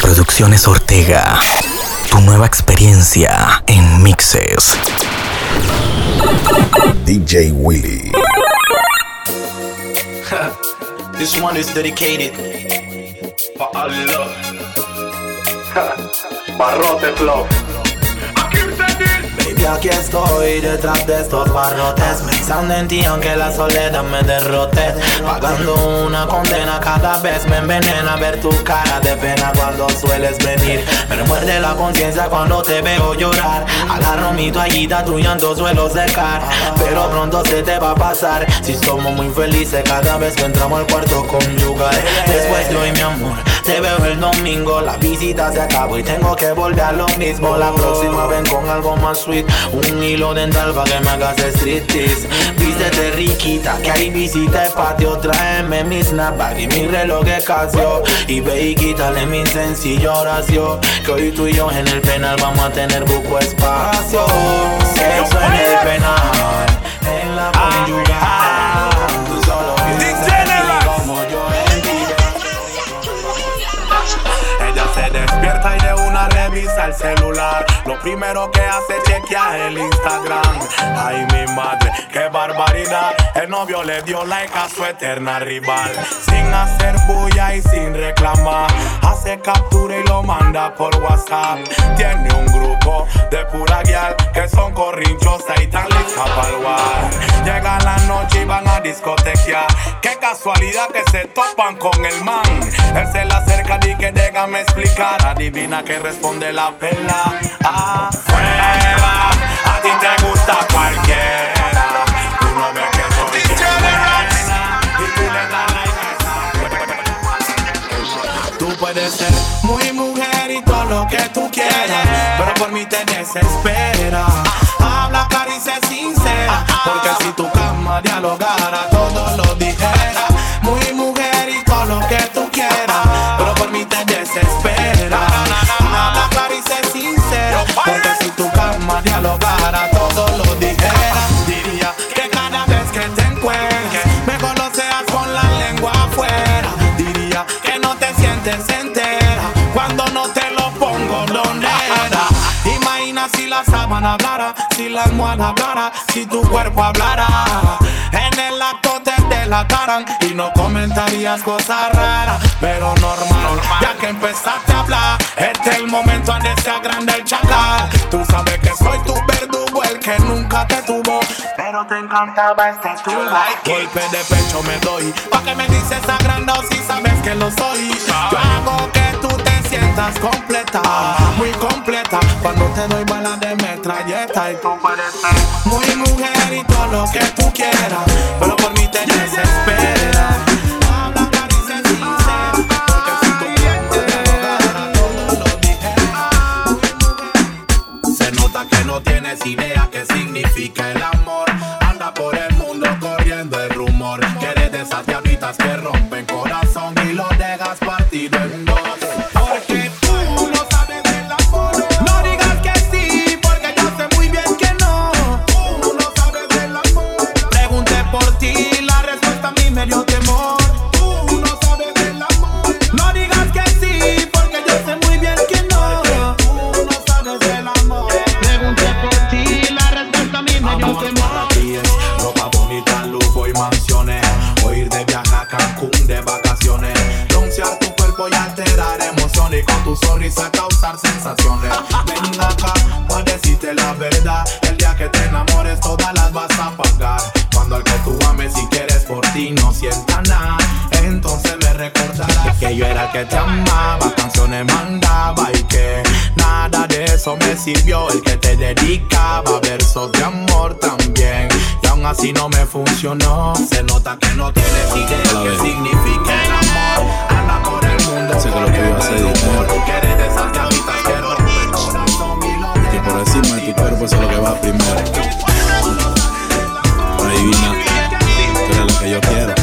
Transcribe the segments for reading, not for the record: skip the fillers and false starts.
Producciones Ortega. Tu nueva experiencia en mixes. DJ Willy. This one is dedicated for all love. Barrote Flow. Baby, aquí estoy detrás de estos barrotes, pensando en ti aunque la soledad me derrote. Pagando una condena cada vez me envenena ver tu cara de pena cuando sueles venir. Me remuerde la conciencia cuando te veo llorar. Agarro mi toallita, tu llanto suelo secar, pero pronto se te va a pasar si somos muy felices cada vez que entramos al cuarto conyugal. Después de hoy, mi amor, te veo el domingo. La visita se acabó y tengo que volver a lo mismo. La próxima ven con algo más sweet, un hilo dental pa' que me hagas striptease. Vístete riquita, que hay visita el patio. Tráeme mi snapback y mi reloj de Casio. Y ve y quítale mi sencilla oración, que hoy tú y yo en el penal vamos a tener buco espacio. Sexo en el penal, en la conyugal. Tú solo piensas como yo en ti. Ella se despierta y de una revisa el celular. Lo primero que hace es chequear el Instagram. Ay, mi madre, qué barbaridad. El novio le dio like a su eterna rival, sin hacer bulla y sin reclamar. Hace captura y lo manda por WhatsApp. Tiene un grupo de pura guial que son corrinchosas y tan listas para el war. Llega la noche y van a discotequear. Qué casualidad que se topan con el man. Él se le acerca y que déjame explicar. Adivina que responde la pela. Afuera, a ti te gusta cualquiera. Tú no ves que soy buena y tú le das like. Tú puedes ser muy mujer y todo lo que tú quieras, pero por mí te desespera. Habla clara y sé sincera, porque si tu cama dialogara todo lo dijera. Muy mujer y todo lo que tú quieras, pero por mí te desespera. Habla clara y sé sincera, porque si tu cama dialogara todo lo dijera. Diría que cada vez que te encuentres mejor lo seas con la lengua afuera. Diría que no te sientes entera cuando no te lo pongo donde era. Imagina si la sábana hablara, si la almohada hablara, si tu cuerpo hablara. En el acto te delataran y no comentarías cosas raras, pero normal, ya que empezaste a hablar, este es el momento donde se agranda el chacal. Tú sabes que soy tu verdugo, el que nunca te tuvo, pero te encantaba este tubo. Golpe de pecho me doy, pa' que me dices agrandado si sabes que lo soy. Yo hago que tú te sientas completa, muy completa, cuando te doy bala de metralleta. Y tú puedes ser muy mujer y todo lo que tú quieras, pero por mí te desespera. Habla clara y sé sincera, porque si tú quieres dialogar todo lo dijera. Se nota que no tienes idea qué significa el amor. Anda por el mundo corriendo el rumor que eres de esas diablitas que rompen corazón y lo dejas partido en dos. Porque tú no sabes del amor. No digas que sí, porque yo sé muy bien que no. Tú no sabes del amor. Pregunté por ti, la respuesta a mí me dio temor. Tú no sabes del amor. No digas que sí, porque yo sé muy bien que no. Tú no sabes del amor. Pregunté por ti, la respuesta a mí me dio temor. Para ti es ropa bonita, lujo y mansiones, o ir de viaje a Cancún de vacaciones, broncear tu cuerpo y alterar emociones, y con tu sonrisa causar sensaciones. Ven acá para decirte la verdad, el día que te enamores todas las vas a pagar. Cuando al que tú ames y quieres por ti no sienta nada, entonces me recordarás que yo era el que te amaba, canciones mandaba y que nada de eso me sirvió. El que te dedicaba versos de amor también, y aún así no me funcionó. Se nota que no tienes idea qué significa el amor. Anda por el mundo sé que lo que iba a hacer dinero, que eres de esas diablitas que rompen corazón y lo que por encima de tu cuerpo eso es lo que va primero. Adivina, tú eres lo que yo quiero,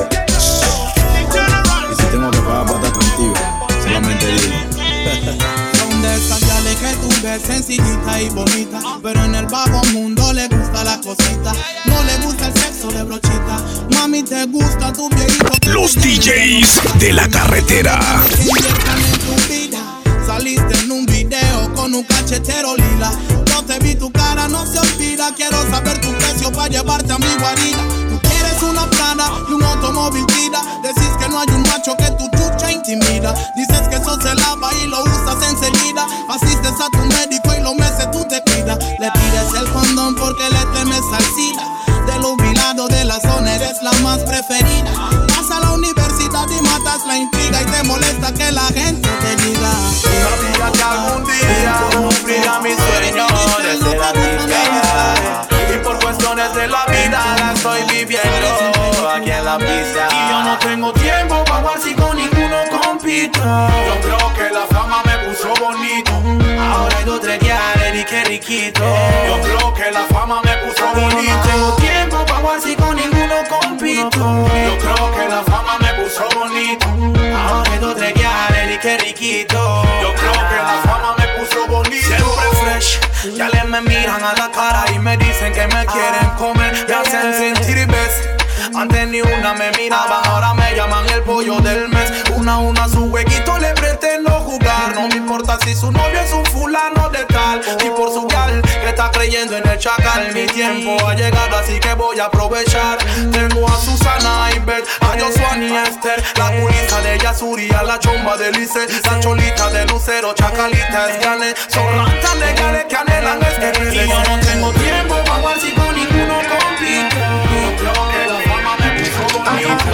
y si tengo que pagar para estar contigo, solamente dime. Son de esas diales que tú ves sencillita y bonita, pero en el bajo mundo le gusta la cosita. No le gusta el sexo de brochita. Mami, te gusta tu viejito. Los DJs de la carretera. Que inviertan en tu vida. un cachetero lila. Yo te vi, tu cara no se olvida. Quiero saber tu precio para llevarte a mi guarida. Tú quieres una Prada y un automóvil vida. Decís que no hay un macho que tu chucha intimida. Dices que eso se lava y lo usas enseguida. Asistes a tu médico y los meses tú te cuidas. Le pides el condón porque le temes al SIDA. Del jubilado de la zona eres la más preferida. Vas a la universidad y matas la intriga. Y te molesta que la gente te diga: sabía que algún día cumpliría mi sueño de ser artista. Y por cuestiones de la vida la estoy viviendo aquí en la pista. Y yo no tengo tiempo para jugar si con ninguno compito. Yo creo que la fama me puso bonito. Ahora hay dos treguiales y qué riquito. Yo creo que la fama me puso Y yo bonito. no tengo tiempo para jugar si con ninguno compito. Yo creo que la fama me puso bonito. Ahora hay dos treguiales y qué riquito. Yo creo que la fama me puso bonito. Siempre fresh, ya le me miran a la cara y me dicen que me quieren comer. Me hacen sentir best. Antes ni una me miraban, ahora me llaman el pollo del mes. Una a su huequito le pretendo jugar. No me importa si su novio es un fulano de tal. Y por su gal que está creyendo en el chacal. Mi tiempo ha llegado así que voy a aprovechar. Tengo a Susana, a Ivette, a Josué y a Esther. La culisa de Yasuri, a la chomba de Lice. La cholita de Lucero, chacalita es gane. Son rantas de gales que anhelan este. Y yo no tengo tiempo para jugar si con ninguno compito. Yo creo que la fama me puso bonito.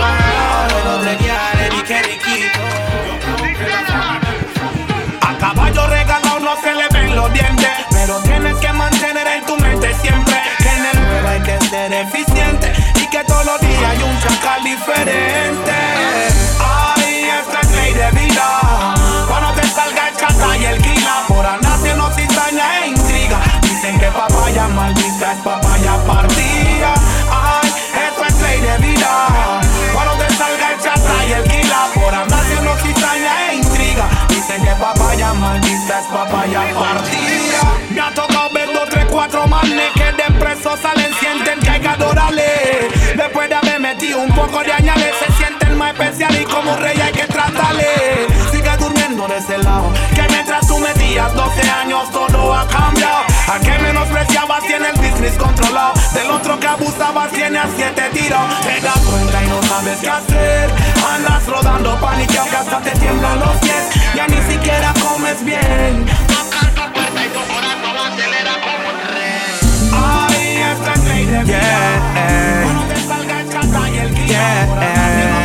A caballo regalado no se le ven los dientes, pero tienes que mantener en tu mente siempre que en el juego hay que ser eficiente y que todos los días hay un chacal diferente. Ay, esta es ley de vida. Cuando te salga el chata y el kila, por andarse no cizaña e intriga. Dicen que papaya maldita es papaya partida. Ay, esto es ley de vida. Cuando te salga el chata y el kila, por andarse no cizaña e intriga. Dicen que papaya maldita es papaya partida. Me ha tocado ver 2, 3, 4 manes que de preso salen, sienten que hay que adorarle. Después de haber metido un poco de añales, se sienten más especial y como un rey hay que tratarle. Sigue durmiendo de ese lado, que mientras tú metías 12 años todo ha cambiado. A que menospreciabas tiene el business controlado. Del otro que abusabas tiene a 7 tiros. Te das cuenta y no sabes qué hacer. Andas rodando paniqueo que hasta te tiemblan los pies. Ya ni siquiera comes bien. Ay, esta es ley de vida. Cuando te salga el chata y el guía, por adelante no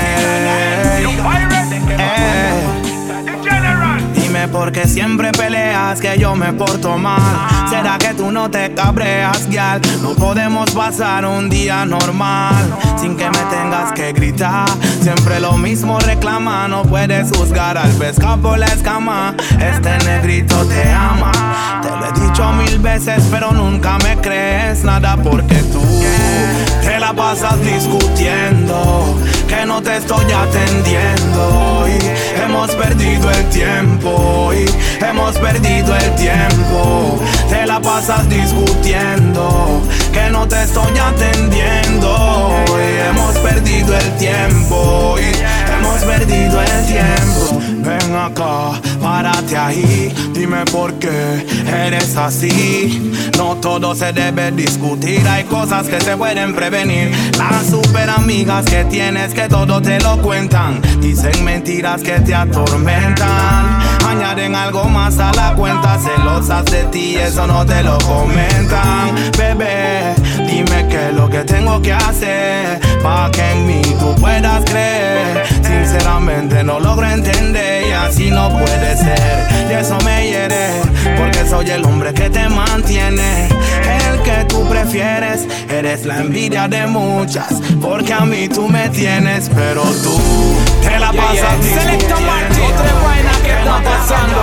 dime por qué siempre peleas que yo me porto mal. ¿Será que tú no te cabreas, gal? No podemos pasar un día normal sin que me tengas que gritar. Siempre lo mismo reclama, no puedes juzgar al pescado por la escama. Este negrito te ama. Te lo he dicho 1000 veces, pero nunca me crees nada porque tú te la pasas discutiendo, que no te estoy atendiendo y hemos perdido el tiempo, y hemos perdido el tiempo. Te la pasas discutiendo, que no te estoy atendiendo y hemos perdido el tiempo, y hemos perdido el tiempo. Ven acá, párate ahí, dime por qué eres así. No todo se debe discutir, hay cosas que se pueden prevenir. Las super amigas que tienes que todo te lo cuentan, dicen mentiras que te atormentan, añaden algo más a la cuenta, celosas de ti, eso no te lo comentan. Bebé, dime qué es lo que tengo que hacer pa' que en mí tú puedas creer. Sinceramente no logro entender y así no puede ser, y eso me hiere, porque soy el hombre que te mantiene, el que tú prefieres. Eres la envidia de muchas, porque a mí tú me tienes, pero tú te la pasas Selecta Martín, otra vaina que está pasando.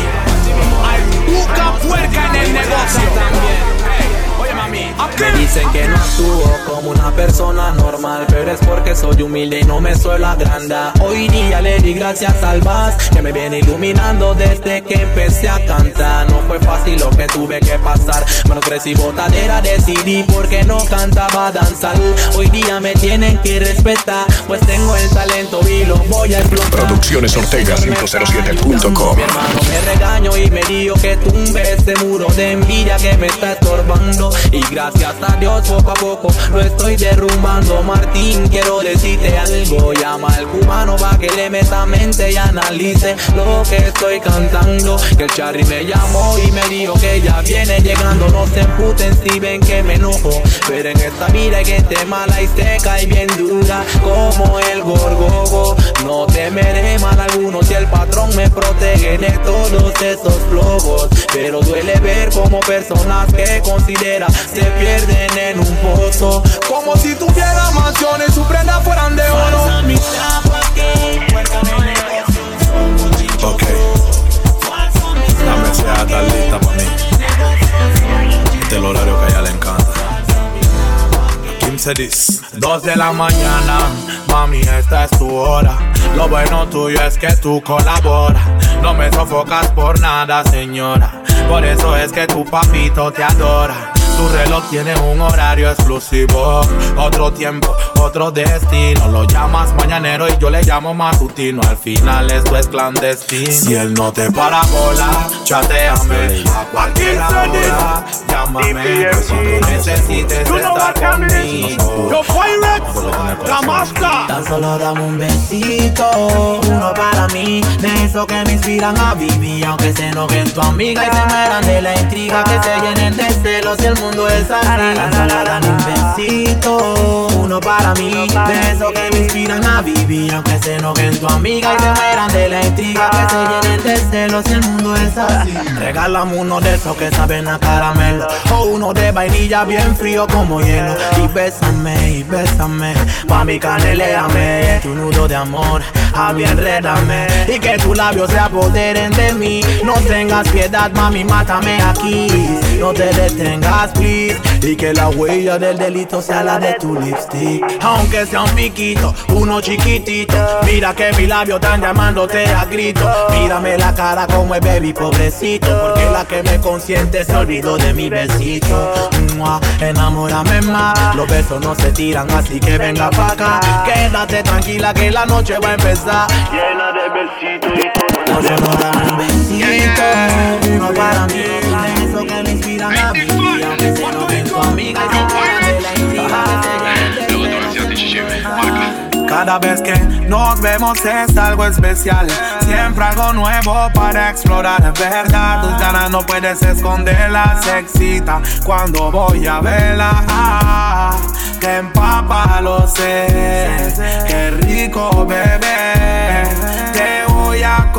Hay buca puerca en el negocio también. Oye mami, me dicen que no actúo como una persona normal, pero es porque soy humilde y no me suelo agrandar. Hoy día le di gracias al Vaz, que me viene iluminando desde que empecé a cantar. No fue fácil lo que tuve que pasar, menos crecí botadera, decidí porque no cantaba danzar. Hoy día me tienen que respetar, pues tengo el talento y lo voy a explotar. Producciones Ortega 507.com. Mi hermano me regaño y me me dijo que tumbe ese muro de envidia que me está estorbando. Y gracias a Dios poco a poco lo estoy derrumbando. Martín, quiero decirte algo. Llama al cubano pa' que le meta mente y analice lo que estoy cantando. Que el Charry me llamó y me dijo que ya viene llegando. No se emputen si ven que me enojo, pero en esta vida hay gente mala y seca y bien dura como el gorgogo. No temeré mal alguno si el patrón me protege de todos esos flojos. Pero duele ver como personas que considera se pierden en un pozo, como si tuviera mansiones y sus prendas fueran de oro. Ok, la mesa está lista para mí. Este es el horario que a ella le encanta. Kim se dice 2 de la mañana, mami, esta es tu hora. Lo bueno tuyo es que tú colaboras. No me sofocas por nada, señora. Por eso es que tu papito te adora. Tu reloj tiene un horario exclusivo, otro tiempo, otro destino. Lo llamas mañanero y yo le llamo matutino. Al final esto es clandestino. Si él no te para bola, chateame a cualquier hora. Llámame cuando necesites estar conmigo. Yo Pyrex, la máscara. Tan solo dame un besito, uno para mí, de eso que me inspiran a vivir. Aunque se enojen tu amiga y se mueran de la intriga, que se llenen de celos y el mundo es así. Tan solo dame un besito, uno para mí, de eso que me inspiran a vivir. Aunque se enojen tu amiga y se mueran de la intriga, que se llenen de celos y el mundo es así. Regálame uno de esos que saben a caramelo, o uno de vainilla bien frío como hielo. Y bésame, mami, caneleame tu nudo de amor, a mí enrédame, y que tus labios se apoderen de mí. No tengas piedad, mami, mátame aquí. No te detengas, please, y que la huella del delito sea la de tu lipstick. Aunque sea un piquito, uno chiquitito, mira que mis labios están llamándote a grito. Mírame la cara como es baby, pobrecito, porque la que me consiente se olvidó de mi besito. Enamórame más, los besos no se tiran, así que venga pa' acá. Quédate tranquila que la noche va a empezar. Llena de besitos y todo. Enamórame un besito, uno para mí, de eso que me inspiran a vivir. Aunque se enojen tu amiga y se mueran de la intriga, que se llenen de Cada vez que nos vemos es algo especial, siempre algo nuevo para explorar, es verdad. Tus ganas no puedes esconderlas, se excita cuando voy a verla. Que empapa lo sé, qué rico bebé, te voy a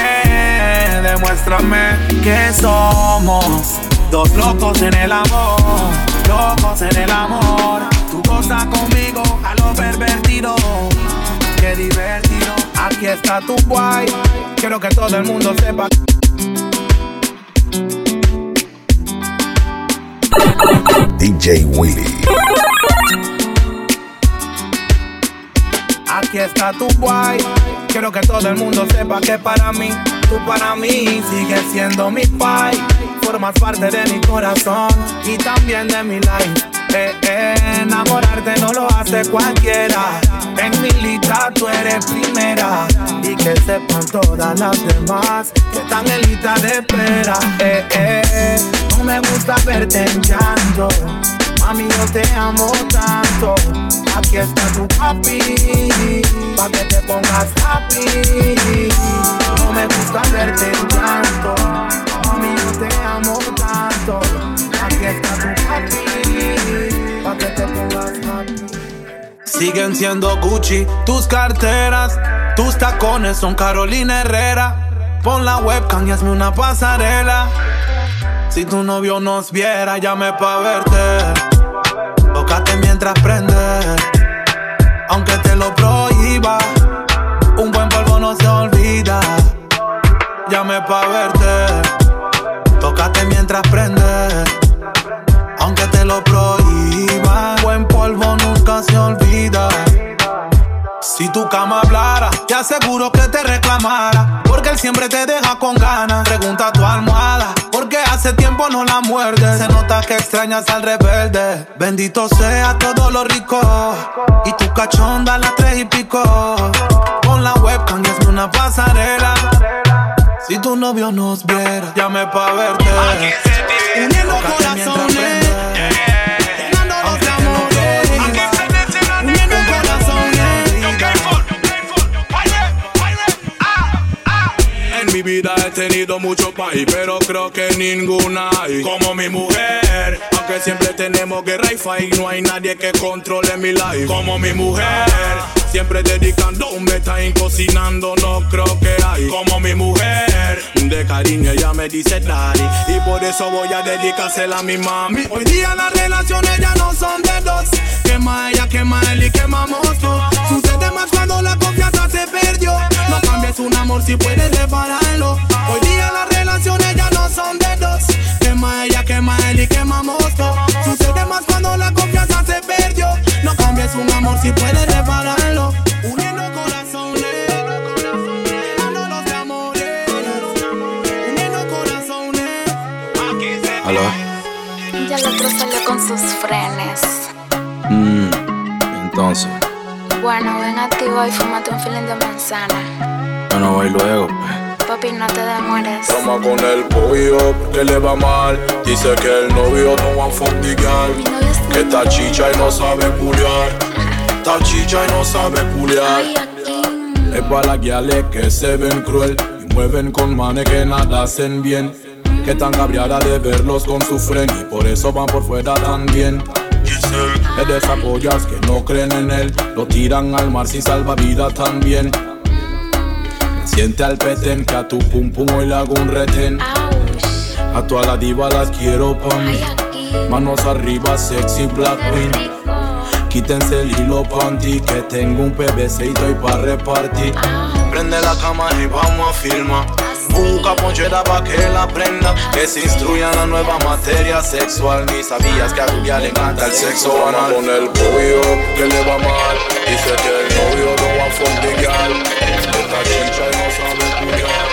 comer. Demuéstrame que somos dos locos en el amor, locos en el amor. Tu cosa conmigo a lo pervertido, qué divertido. Aquí está tu guay, quiero que todo el mundo sepa. DJ Willy. Aquí está tu guay, quiero que todo el mundo sepa que para mí, tú para mí sigues siendo mi pai. Formas parte de mi corazón y también de mi life. Enamorarte no lo hace cualquiera. En mi lista tú eres primera, y que sepan todas las demás que están en lista de espera. No me gusta verte en llanto, mami, yo te amo tanto. Aquí está tu papi, pa' que te pongas happy. No me gusta verte en llanto, mami, yo te amo tanto. Aquí está tu papi, pa' que te pongas happy. Siguen siendo Gucci tus carteras, tus tacones son Carolina Herrera. Pon la webcam y hazme una pasarela. Si tu novio nos viera, llame pa' verte. Tócate mientras prende, aunque te lo prohíba. Un buen polvo no se olvida. Llame pa' verte. Tócate mientras prende, aunque te lo prohíba. Buen polvo nunca se olvida. Si tu cama hablara, te aseguro que te reclamara, porque él siempre te deja con ganas. Pregunta a tu almohada, porque hace tiempo no la muerde. Se nota que extrañas al rebelde. Bendito sea todo lo rico, y tu cachonda a las 3 y pico. Pon la webcam y hazme una pasarela. Si tu novio nos viera, llame pa' verte. Uniendo corazones, llenando los de amores. Uniendo corazones. En mi vida he tenido mucho país, pero creo que ninguna hay como mi mujer. Aunque siempre tenemos guerra y fight, no hay nadie que controle mi life como mi mujer. Siempre dedicando un time, cocinando, no creo que hay como mi mujer. De cariño ella me dice daddy, y por eso voy a dedicársela a mi mami. Hoy día las relaciones ya no son de dos. Quema ella, quema él y quemamos tú. Sucede más cuando la confianza se perdió. No cambies un amor si puedes repararlo. Hoy día las relaciones ya no son de dos. Quema ella, quema él y quemamos tú. Sucede más cuando la confianza se perdió. No cambies un amor si puedes repararlo. Uniendo corazones, llenando los de amores. Uniendo corazones. ¿Aló? Ya el otro salió con sus frenes. Entonces, Bueno, ven activo y fúmate un feeling de manzana. yo no voy luego, pues. Papi, no te demores. Toma con el pollo, que le va mal. Dice que el novio no va a fundigar. Mi novio está Que está chicha y no sabe culiar. Está chicha y no sabe culiar. Ay, aquí. Es para las guiales que se ven cruel y mueven con manes que nada hacen bien. Que tan cabreadas de verlos con su friend y por eso van por fuera también. Es de esas pollas que no creen en él, lo tiran al mar sin salvavidas también. Siente al petén que a tu pum pum hoy le hago un retén. Ouch. A todas las divas las quiero pa' mí. Ay, aquí. Manos arriba, sexy black Qué queen. rico. Quítense el hilo panty, que tengo un PVC y estoy pa' repartir. Prende la cámara y vamos a filmar. Busca ponchera pa' que la prenda, que se instruya en la nueva materia sexual. Ni sabías que a Julia le encanta el sexo banal. Con el pollo que le va mal, dice que el novio no va a fondear. Esta chincha y no sabe culiar.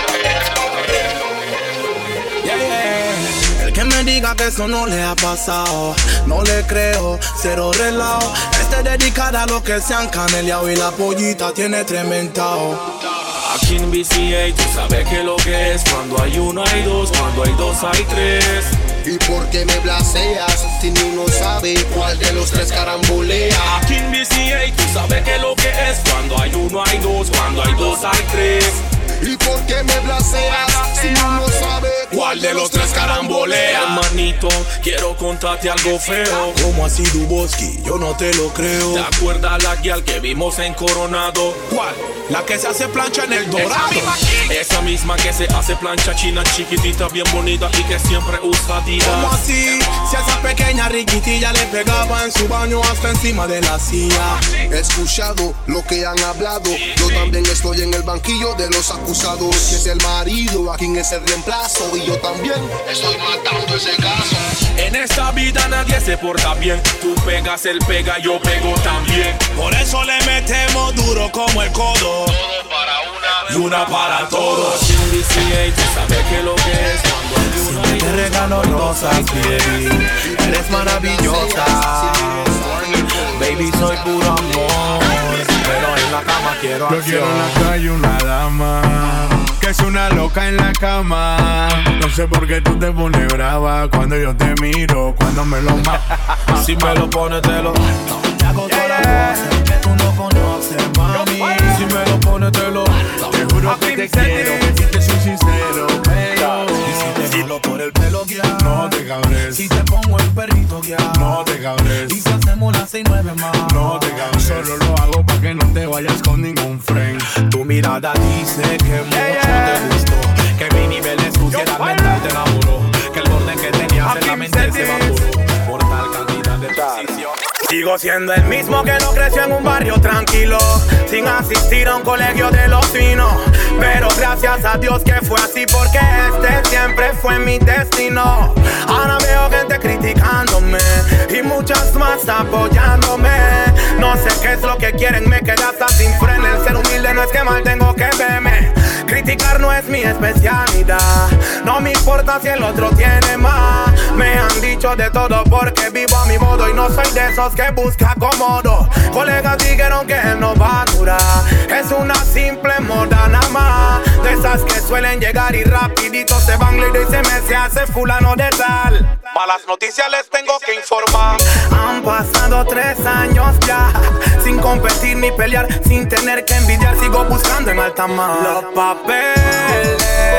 El que me diga que eso no le ha pasado, no le creo, cero relajo. Este dedicada a los que se han caneleado y la pollita tiene tremendao. Aquí en BCA tú sabes que lo que es. Cuando hay uno hay dos, cuando hay dos hay tres. ¿Y por qué me blaseas si ni uno sabe cuál de los tres carambolea? Aquí en BCA tú sabes que lo que es. Cuando hay uno hay dos, cuando hay dos hay tres. ¿Y por qué me blaseas si uno sabe ¿Cuál de los tres carambolea? Hermanito, quiero contarte algo feo. ¿Cómo así, Duboski? Yo no te lo creo. ¿Te acuerdas la guial que vimos en Coronado? ¿Cuál? La que se hace plancha en el Dorado. Esa misma que se hace plancha china, chiquitita, bien bonita y que siempre usa ¿Cómo Adidas. así? Si a esa pequeña riquitilla le pegaba en su baño hasta encima de la silla. He escuchado lo que han hablado. Yo también estoy en el banquillo de los acusados. Que es el marido, a quien es el reemplazo. Y yo también estoy matando ese caso. En esta vida nadie se porta bien. Tú pegas, él pega, yo pego también. Por eso le metemos duro como el codo. Y una para todos. Aquí en BCA tú sabes que lo que es. Cuando hay uno hay Te dos. regalo rosas, baby. Eres maravillosa. Baby, soy puro amor. Pero en la cama quiero Yo quiero en acción. la calle una dama que es una loca en la cama. No sé por qué tú te pones brava cuando yo te miro, cuando me lo Si me lo pones, te lo. Te hago toda la pose que tú no conoces, mami. Si me lo pones, te lo. te juro que te quiero y te soy sincero, pero Y si te jalo por el pelo, guía. no te cabres, Si te pongo el perrito, guía. no te cabres, Y si hacemos las 6-9 más. no te cabres. Solo lo hago pa' que no te vayas con ningún friend. Tu mirada dice que mucho te gustó. Que mi nivel de suciedad mental te enamoró. Que el orden que tenías en la mente se evaporó. Por tal cantidad de decisión. Sigo siendo el mismo que no creció en un barrio tranquilo, sin asistir a un colegio de los finos. Pero gracias a Dios que fue así, porque este siempre fue mi destino. Ahora veo gente criticándome y muchas más apoyándome. No sé qué es lo que quieren, me quedé hasta sin freno. El ser humilde no es que mal tengo que verme. Criticar no es mi especialidad. No me importa si el otro tiene más. Me han dicho de todo porque vivo a mi modo y no soy de esos que busca acomodo. Colegas dijeron que no va a durar, es una simple moda nada más. De esas que suelen llegar y rapidito se van, y se hace fulano de tal. Malas noticias les tengo que informar. Han pasado 3 años ya, sin competir ni pelear, sin tener que envidiar. Sigo buscando en alta mar los papeles.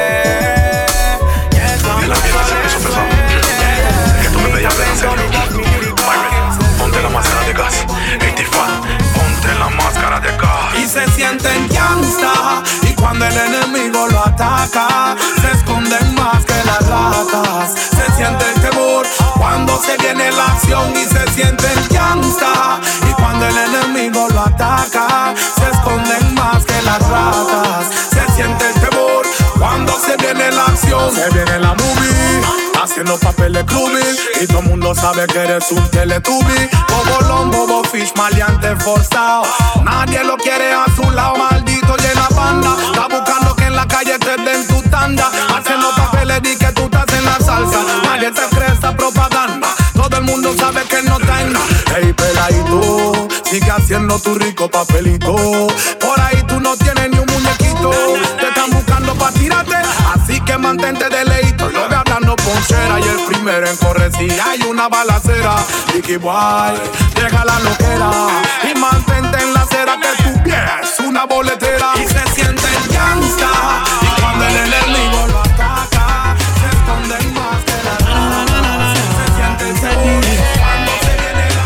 Y la mierda se hizo pesado. Que tú me pedías en serio. Ponte la máscara de gas. 85, ponte la máscara de gas. Y se sienten gangsta, y cuando el enemigo lo ataca, se esconden más que las ratas. Se siente el temor cuando se viene la acción, y se sienten gangsta, y cuando el enemigo lo ataca, se esconden más que las ratas. Se siente el temor cuando se viene la acción. Se viene la movie, haciendo papeles clubby, y todo el mundo sabe que eres un teletubby. Bobolón, bobo fish, maleante forzado. Nadie lo quiere a su lado, maldito llena banda. Está buscando que en la calle te den tu tanda. Haciendo papeles di que tú estás en la salsa. Nadie te cree esta propaganda. Todo el mundo sabe que no está en nada. Hey, peladito, sigue haciendo tu rico papelito. Por ahí tú no tienes ni un muñequito. Te están buscando pa' tirarte, así que mantente de leíto. Yo voy hablando ponchera y el primero en correr si hay una balacera. Dicky Boy, deja la loquera y mantente en la acera, que tu pie es una boletera. Y se sienten gangsta, y cuando el enemigo lo ataca, se esconden más que la rana. Se sienten seguros cuando se viene la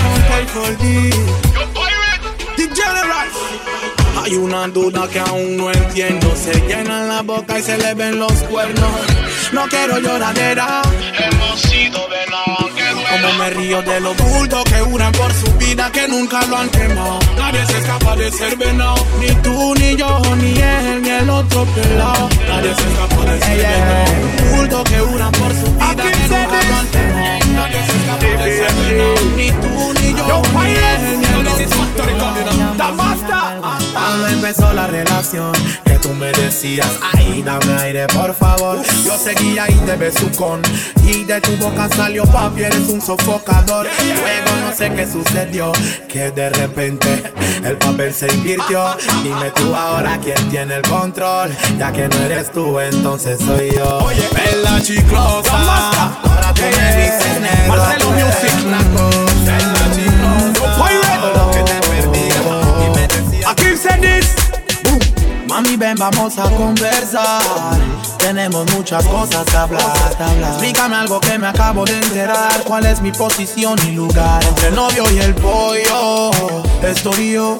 hay una duda que aún no entiendo. Se llenan la boca y se le ven los cuernos. No quiero lloradera. Hemos sido venados. Como me río de los bultos que juran por su vida que nunca lo han quemado. Nadie se escapa de ser venado. Ni tú, ni yo, ni él, ni el otro pelado. Nadie se escapa de ser venado. Bultos que juran por su vida que nunca lo han quemado. Nadie se escapa de ser venado. Ni tú, ni yo, ni él, ni el otro pelado. Cuando empezó la relación que tú me decías, ay, dame aire por favor, yo seguía y te besucón, y de tu boca salió papi, eres un sofocador. Luego no sé qué sucedió, que de repente el papel se invirtió. Dime tú ahora quién tiene el control, ya que no eres tú, entonces soy yo. Oye, Bella Chiclosa, ahora tú me dices negro, Marcelo Music, Bella Chiclosa, lo que te perdí. Aquí se dice, mami ven vamos a conversar. Tenemos muchas cosas que hablar. Explícame algo que me acabo de enterar. ¿Cuál es mi posición y lugar entre el novio y el pollo? Estoy yo.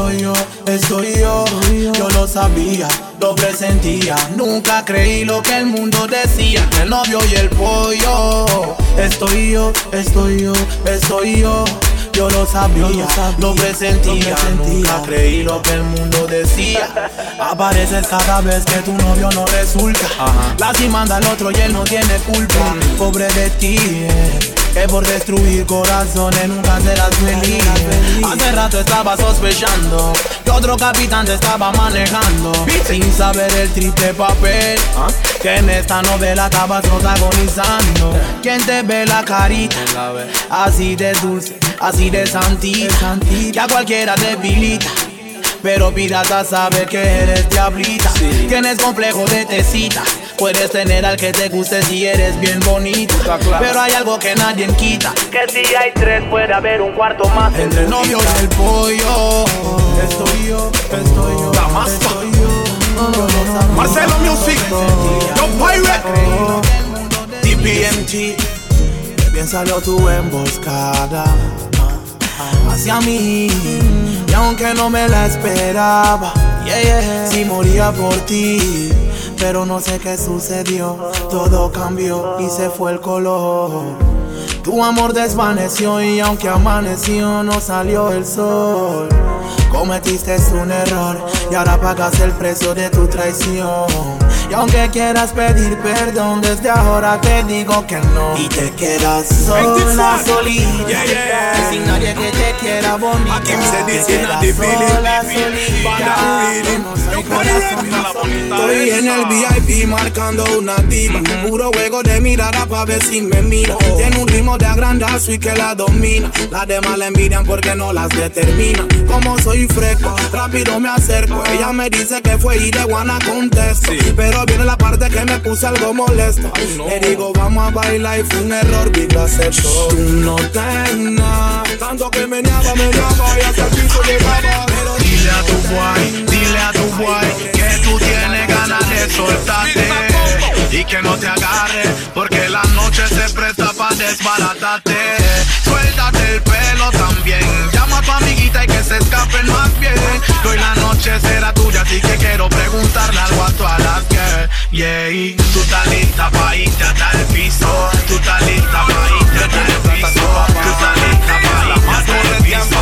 Yo lo sabía, lo presentía. Nunca creí lo que el mundo decía. Entre el novio y el pollo. Estoy yo. Yo lo sabía, lo presentía, nunca creí lo que el mundo decía. Apareces cada vez que tu novio no resulta. Lastimando al otro y él no tiene culpa. Pobre de ti, que por destruir corazones nunca serás feliz. Hace rato estaba sospechando que otro capitán te estaba manejando, sin saber el triple papel que en esta novela estabas protagonizando. ¿Quién te ve la carita? Así de dulce, así de santita, que a cualquiera debilita. Pero pirata sabe que eres diablita. Tienes complejo de tecita. Puedes tener al que te guste si eres bien bonito, pero hay algo que nadie quita, que si hay 3 puede haber un cuarto más. Entre el novio y el pollo. Estoy yo. Marcelo Music, John Pirate, TPMG. Que bien salió tu emboscada hacia mí, y aunque no me la esperaba, sí moría por ti. Pero no sé qué sucedió, todo cambió y se fue el color. Tu amor desvaneció y aunque amaneció no salió el sol. Cometiste un error y ahora pagas el precio de tu traición. Y aunque quieras pedir perdón, desde ahora te digo que no. Y te quedas sola, solita, sin nadie que te quiera bonita. Aquí se dice te quedas sola, solita. No soy corazón más bonito. Estoy en el VIP marcando una diva. Puro juego de mirada pa' ver si me mira. Tiene un ritmo de agrandazo y que la domina. Las demás la envidian porque no las determina. Como soy fresco, rápido me acerco. Ella me dice que fue y de guana contesto. Pero viene la parte que me puse algo molesto. Le digo vamos a bailar y fue un error, vi lo acepto. Tú no tengas nada, tanto que me niaba y hasta el piso llegaba. Pero dile a tu boy que tú tienes ganas de soltarte y que no te agarre, porque la noche se presta pa' desbaratarte. Suéltate el pelo también, llama a tu amiguita y que se escapen más bien. Que hoy la noche será tuya, así que quiero preguntarle algo a todas las girls. Yeah, tú estás lista pa' irte hasta el piso. Tú estás lista pa' irte hasta el piso. Tú estás lista pa' irte hasta el piso.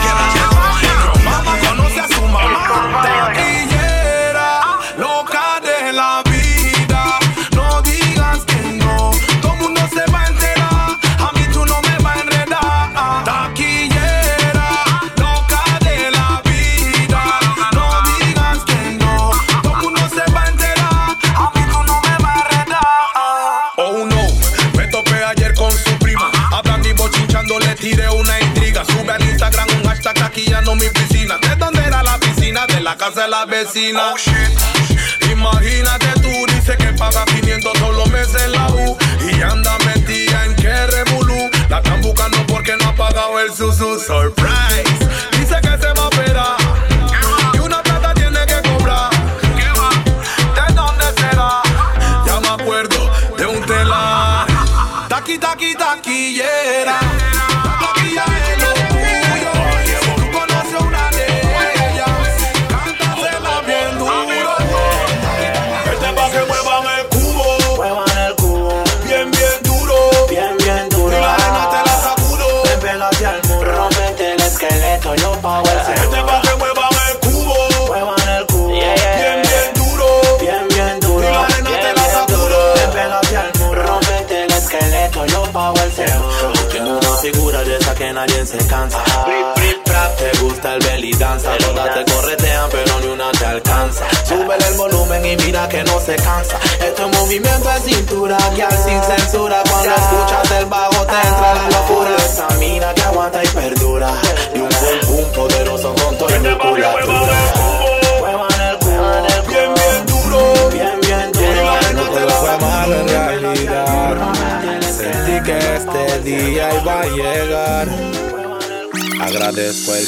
Mamá conoce a su mamá. Taquillera, loca de la vida. No digas que no, todo el mundo se va a enterar. A mí tú no me vas a enredar. Taquillera, loca de la vida. No digas que no, todo el mundo se va a enterar. A mí tú no me vas a enredar. Oh no, me topé ayer con su prima. Hablando y bochinchando, le tiré una intriga. Sube al Instagram un hashtag taquillando mi piscina. ¿De dónde era la piscina? De la casa de la vecina. Oh shit. Imagínate tú, dice que paga 500 solo meses en la U. Y anda metida en que revolú. La están buscando porque no ha pagado el susu. Surprise, dice que se va a operar y una plata tiene que cobrar. ¿Qué va? ¿De dónde será? Ya me acuerdo de un telar. Taqui, taqui, taquillera. Taquilla es lo tuyo. Si tú conoces una de ellas, cántasela bien duro. Este pa' que muevan el cubo. Muevan el cubo, Bien, bien duro. bien, bien duro. Y la arena te la sacudo. Ven, pelo hacia el muro. Rompete el esqueleto, yo pago el Este seguro. pa' que muevan el cubo. Muevan el cubo, Bien, bien duro. bien, bien duro. Y la arena Bien, te la bien sacudo. duro. Ven, pelo hacia el muro. Rompete el esqueleto, yo pago el seguro. Tiene una figura de esa que nadie se cansa. Te gusta el belly danza. Todas te corretean pero ni una te alcanza. Súbele el volumen y mira que no se cansa. Este movimiento es cintura, que al sin censura. Cuando escuchas el bajo te entra la locura. Esa mina que aguanta y perdura. Y un boom poderoso con todo el musculatura. Muevan el cubo, Bien, bien duro. bien, bien duro. No todo fue malo en realidad. Sentí que este día iba a llegar. Agradezco el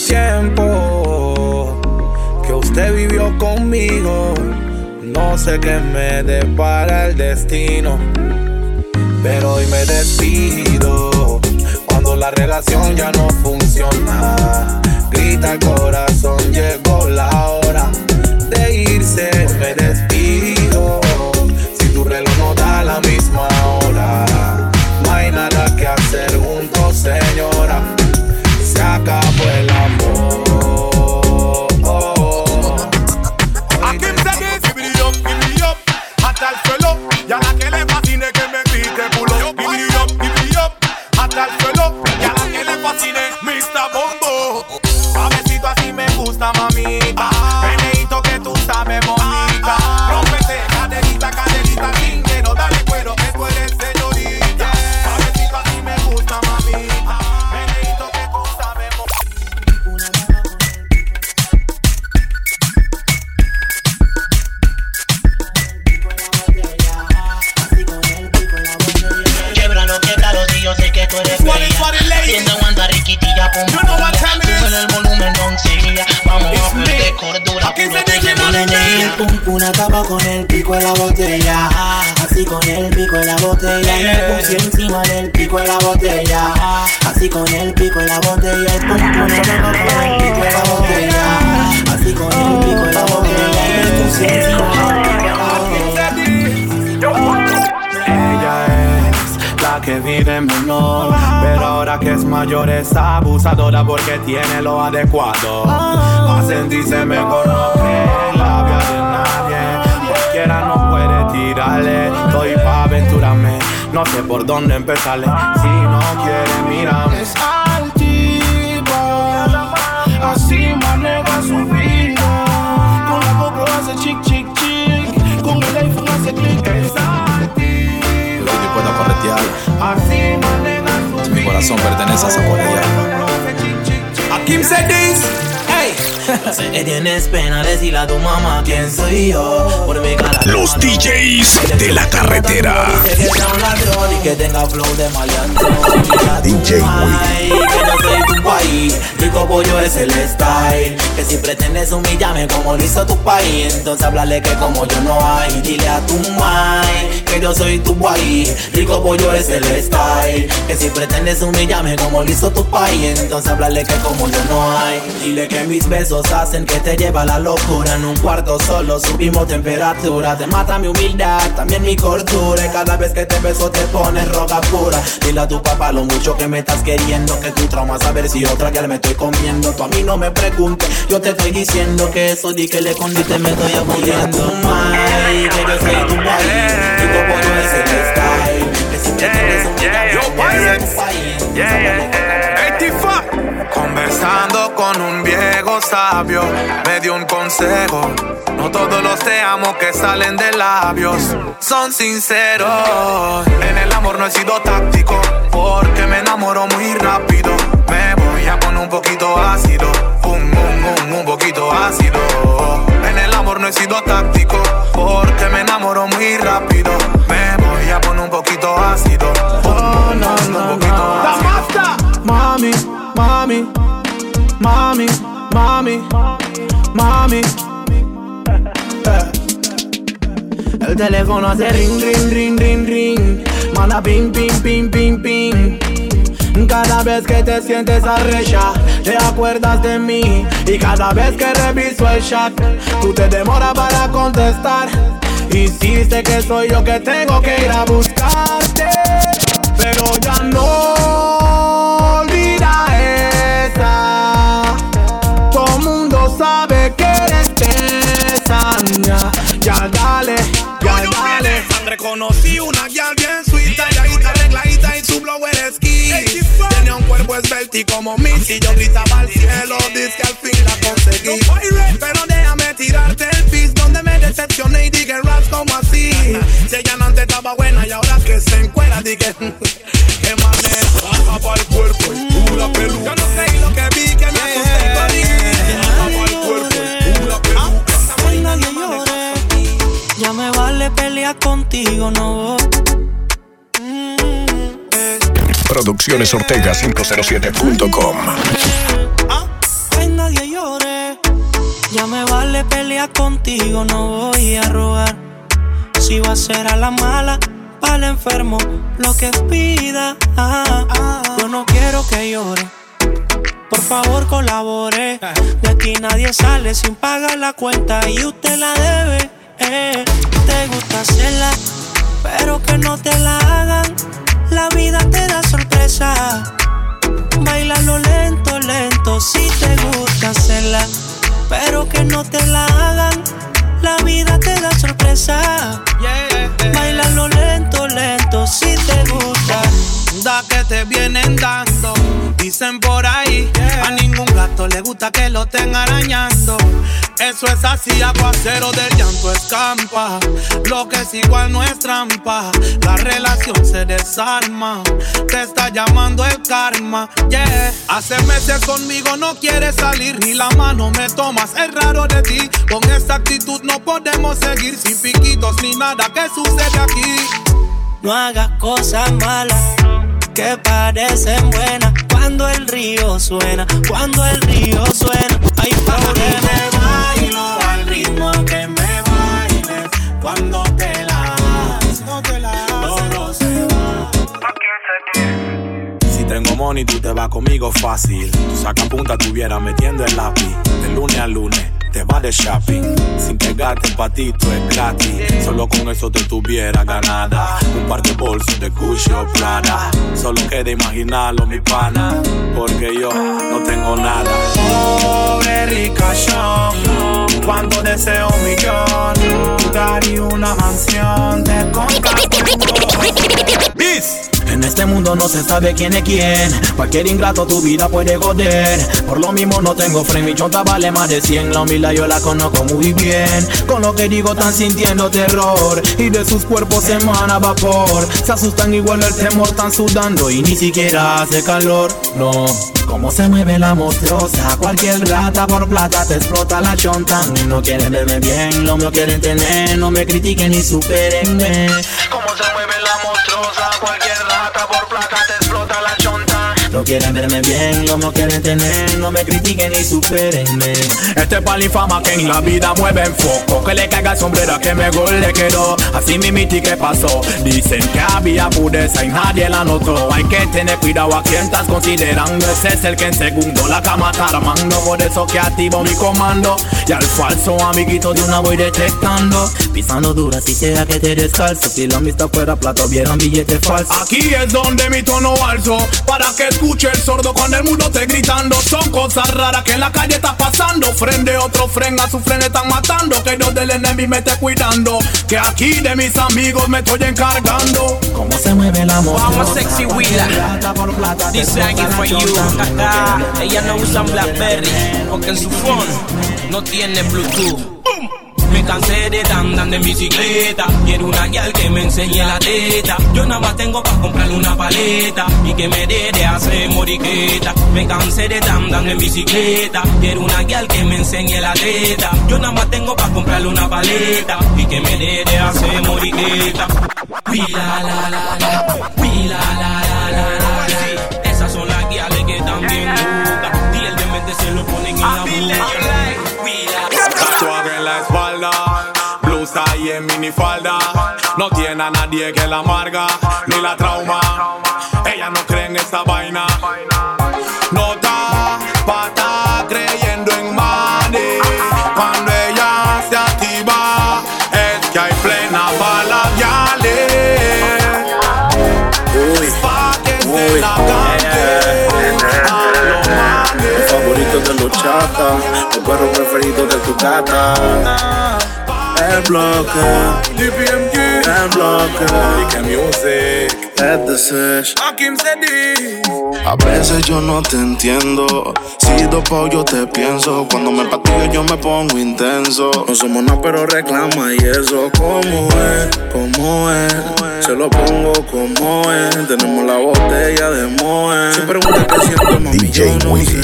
tiempo que usted vivió conmigo. No sé qué me depara el destino, pero hoy me despido. Cuando la relación ya no funciona, grita el corazón, llegó la hora de irse. Me despido. Si tu reloj no da la misma hora, no hay nada que hacer juntos, señora. Se acabó el amor. Aquí se dice, give me up, hasta el suelo. Y a la que le fascine que me grite pulo. Give me up, hasta el suelo. Y a la que le fascine, Mr. Bombo. Suavecito así me gusta, mamita. Meneíto que tú sabes, bonita. Rómpete, caderita, caderita, sin lleno, dale cuero, que tú eres señorita. Suavecito así me gusta, mamita. Meneíto que tú sabes, Québralo, si yo sé que tú eres bella. Si no aguanta riquitilla, pum, sube el volumen, doncella. Vamos a perder cordura, puro te El pum pum acaba con el pico de la botella. Así con el pico de la botella. Me puse encima del pico de la botella. Así con el pico de la botella. El pum pum acaba con el pico de la botella. Así con el pico de la botella. Me puse encima del pico de la botella. Ella es la la que vive menor, pero ahora que es mayor es abusadora porque tiene lo adecuado. A sentirse mejor no cree la vida de nadie. Cualquiera no puede tirarle. Estoy pa' aventurarme, no sé por dónde empezarle. Si no quiere, mírame. Es altiva, así maneja su vida. Con la boca hace chic, chic, chic. Con el iPhone hace clic. Es altiva, Estoy dispuesto a corretear. así maneja su vida. Si mi corazón pertenece a esa polilla. A Kim said this. Hey. Sé que tienes pena, decirle a tu mamá quién soy yo. Por mi cara. Los DJs de la carretera. Dice que sea un ladrón y que tenga flow de maleantón. DJ Ay, que no soy tu país. Rico pollo es el style. Que si pretendes humillarme como lo hizo tu país, entonces háblale que como yo no hay. Dile a tu mai que yo soy tu país. Rico pollo es el style. Que si pretendes humillarme como lo hizo tu país, entonces háblale que como yo no hay. Dile que mis besos hacen que te lleva a la locura. En un cuarto solo subimos temperatura. Te mata mi humildad, también mi cordura. Y cada vez que te beso te pones roca pura. Dile a tu papá lo mucho que me estás queriendo, que tu trauma saber si otra ya me estoy comiendo. Tú a mí no me preguntes, yo te estoy diciendo que eso di que le escondiste me estoy aburriendo. Ay, que yo soy tu país. Y tu pollo es el style. Que si te tienes un día, yo soy tu país. Conversando con un viejo sabio, me dio un consejo. No todos los te amo que salen de labios son sinceros. En el amor no he sido táctico, porque me enamoro muy rápido. Me voy a poner un poquito ácido, un poquito ácido. En el amor no he sido táctico, porque me enamoro muy rápido. Me voy a poner un poquito ácido, un poquito ácido. Mami, mami, mami, mami, mami. El teléfono hace ring, ring, ring, ring, ring. Manda ping, ping, ping, ping, ping. Cada vez que te sientes arrecha, te acuerdas de mí. Y cada vez que reviso el chat, tú te demoras para contestar. Insiste que soy yo que tengo que ir a buscarte, pero ya no olvida esa. Todo mundo sabe que eres esa. Ya dale, ya dale. Reconocí una guial bien sweet, talladita, arregladita y su blower esquí. Tenía un cuerpo esbelto y como Missy, yo gritaba al cielo, dice que al fin la conseguí. Pero déjame tirarte el piso donde me decepcioné y dije raps como así. Si ella no antes estaba buena y ahora que se encuera, dije qué manera. Baja para el cuerpo y pura peluca. Yo no sé lo que vi que me asusté con ella. Baja para el cuerpo y pura peluca. Ay, nadie llore. Ya me vale pelear contigo, no. Producciones Ortega 507.com. Ay, nadie llore. Ya me vale pelear contigo, no voy a rogar. Si va a ser a la mala, para el enfermo, lo que pida. Yo no quiero que llore. Por favor colabore. De aquí nadie sale sin pagar la cuenta y usted la debe. Te gusta hacerla, pero que no te la hagan. La vida te da sorpresa. Bailalo lento, lento. Si te gusta hacerla, pero que no te la hagan. La vida te da sorpresa. Bailalo lento, lento. Si te gusta. Da que te vienen dando. Dicen por ahí, a ningún gato le gusta que lo estén arañando. Eso es así, aguacero del llanto escampa. Lo que es igual no es trampa. La relación se desarma. Te está llamando el karma, Hace meses conmigo no quieres salir, ni la mano me tomas, es raro de ti. Con esta actitud no podemos seguir, sin piquitos ni nada que sucede aquí. No hagas cosas malas que parecen buenas. Cuando el río suena, cuando el río suena. Hay para que me bailo al ritmo que me bailes. Cuando te la haces, todo se va. Si tengo money, tú te vas conmigo fácil. Tu sacapunta estuviera metiendo el lápiz. De lunes a lunes te va de shopping. Sin pegarte el patito es gratis. Solo con eso te tuviera ganada. Un par de bolsos de Gucci o Prada. Solo queda imaginarlo, mi pana, porque yo no tengo nada. Pobre ricachón, cuando deseo un millón, daría una mansión de En este mundo no se sabe quién es quién. Cualquier ingrato tu vida puede joder. Por lo mismo no tengo frame, mi chonta vale más de 100. La humildad yo la conozco muy bien. Con lo que digo están sintiendo terror, y de sus cuerpos emana vapor. Se asustan igual el temor, están sudando y ni siquiera hace calor. No, cómo se mueve la monstruosa. Cualquier rata por plata te explota la chonta. No quieren verme bien, lo mío quieren tener. No me critiquen ni supérenme. Cómo se mueve la monstruosa. Cualquier rata por plata te explota la chonta. No quieren verme bien, lo mío quieren tener. No me critiquen ni supérenme. Este pal infama que en la vida mueve en foco. Que le caiga el sombrero que mejor le quedó. Así mimiti que pasó. Dicen que había pureza y nadie la notó. Hay que tener cuidado a quien estás considerando. Ese es el que en segundo la cama está armando. Por eso que activo mi comando. Y al falso amiguito de una voy detectando. Pisando dura si sea que te descalzo. Si la amistad fuera plato vieran billetes falsos. Aquí es donde mi tono alzo, para que escuche el sordo cuando el mundo esté gritando. Son cosas raras que en la calle está pasando. Frente otro fren, a su fren están matando. Que yo del enemigo me esté cuidando. Que aquí de mis amigos me estoy encargando. Cómo se mueve la moto. I'm a sexy wheeler. This song is for you. Ella no usa Blackberry porque en su phone no tiene Bluetooth. Me cansé de andar en bicicleta. Quiero una gal que me enseñe la teta. Yo nada más tengo para comprarle una paleta y que me dé de hacer moriqueta. Me cansé de andar en bicicleta. Quiero una gal que me enseñe la teta. Yo nada más tengo para comprarle una paleta y que me dé de hacer moriqueta. Pila la la la, pila la la la la. Esas son las guiales que están bien locas y el demente se lo ponen en la boca. Tatuaje en la espalda, blusa y en minifalda. No tiene a nadie que la amarga ni la trauma. Ella no cree en esa vaina. No está pata creyendo en money. Cuando ella se activa es que hay plena bala viales. Pa' que se la cante a los manes. Los favoritos de los chatas, los perros preferidos de tu gata. El bloque, DPMG, el bloque, DK Music, es de Sesh. Hakim Sedi. A veces yo no te entiendo. Si dopao yo te pienso. Cuando me patillo yo me pongo intenso. No somos nada pero reclama y eso. ¿Cómo es? ¿Cómo es? Se lo pongo como es. Tenemos la botella de Moe. Si preguntas qué siento, mami, DJ yo no sé.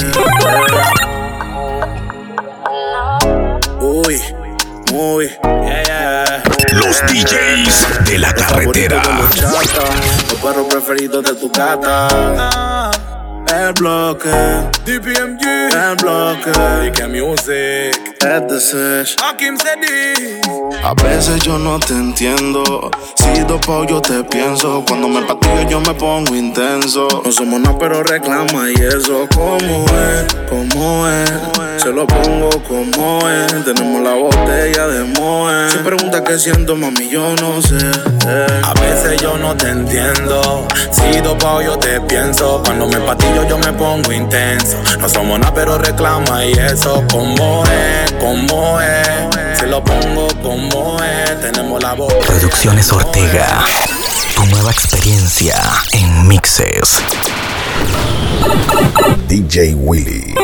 Uy, muy, Los DJs de la carretera. Los perros preferidos de tu gata. El bloque, DPMG, el bloque, DK Music, es de Sesh. Hakim Sedi. A veces yo no te entiendo. Si dopao yo te pienso. Cuando me patillo yo me pongo intenso. No somos nada pero reclama y eso. ¿Cómo es? ¿Cómo es? Se lo pongo como es. Tenemos la botella de Moe. Si preguntas qué siento, mami, yo no sé. A veces yo no te entiendo. Si dopao yo te pienso. Cuando me patillo yo me pongo intenso. No somos nada pero reclama y eso. ¿Cómo es? ¿Cómo es? Se lo pongo como es. Tenemos la voz. Producciones Ortega. Tu nueva experiencia en mixes. DJ Willy.